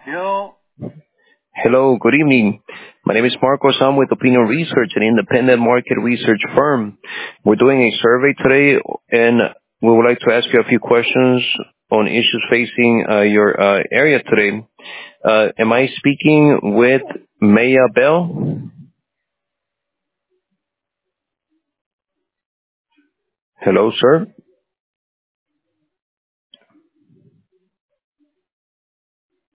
Hello, good evening. My name is Marcos. I'm with Opinion Research, an independent market research firm. We're doing a survey today, and we would like to ask you a few questions on issues facing your area today. Am I speaking with Maya Bell? Hello, sir.